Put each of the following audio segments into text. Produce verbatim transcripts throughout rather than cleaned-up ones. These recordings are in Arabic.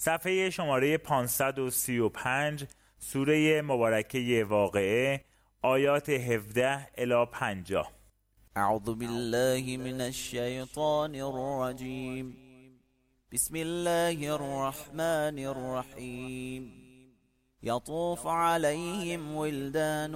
صفحه شماره پانصد و سی و پنج، سوره مبارکه واقعه، آیات هفده الی پنجاه. اعوذ بالله من الشیطان الرجیم. بسم الله الرحمن الرحیم. يطوف عليهم ولدان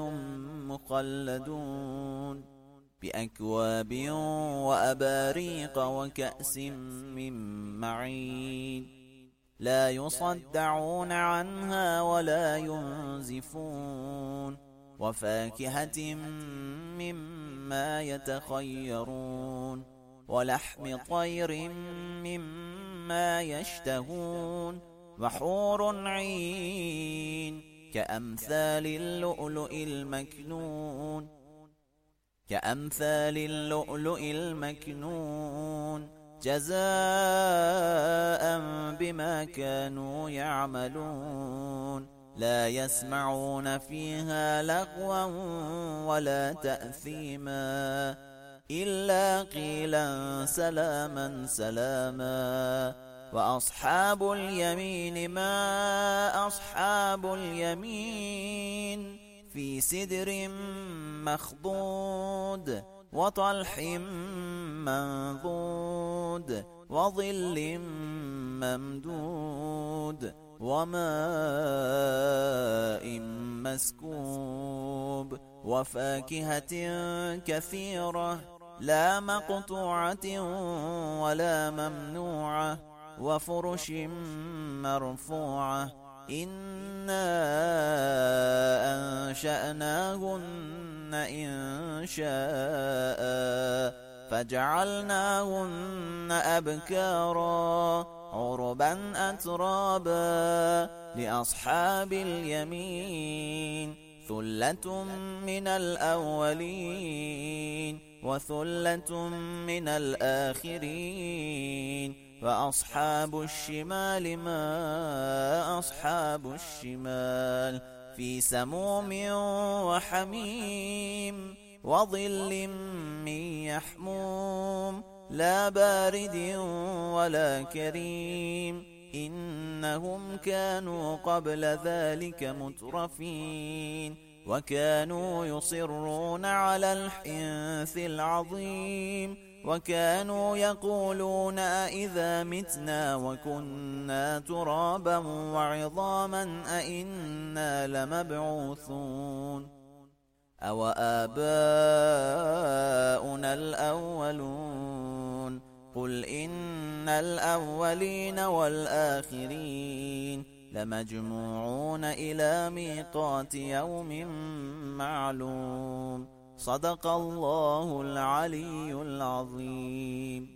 مخلدون بأكواب وأباريق وكأس من معين لا يصدعون عنها ولا ينزفون وفاكهة مما يتخيرون ولحم طير مما يشتهون وحور عين كأمثال اللؤلؤ المكنون كأمثال اللؤلؤ المكنون جزاء بما كانوا يعملون لا يسمعون فيها لغوا ولا تأثيما إلا قيلا سلاما سلاما. وأصحاب اليمين ما أصحاب اليمين في سدر مخضود وطلح منضود وظل ممدود وماء مسكوب وفاكهة كثيرة لا مقطوعة ولا ممنوعة وفرش مرفوعة إنا أنشأناهن إن شاء فجعلناهن أبكارا عربا أترابا لأصحاب اليمين ثلة من الأولين وثلة من الآخرين. وأصحاب الشمال ما أصحاب الشمال في سموم وحميم وظل من يحموم لا بارد ولا كريم إنهم كانوا قبل ذلك مترفين وكانوا يصرون على الحنث العظيم وكانوا يقولون أئذا متنا وكنا ترابا وعظاما أئنا لمبعوثون أو آباؤنا الأولون قل إن الأولين والآخرين لمجموعون إلى ميقات يوم معلوم. صدق الله العلي العظيم.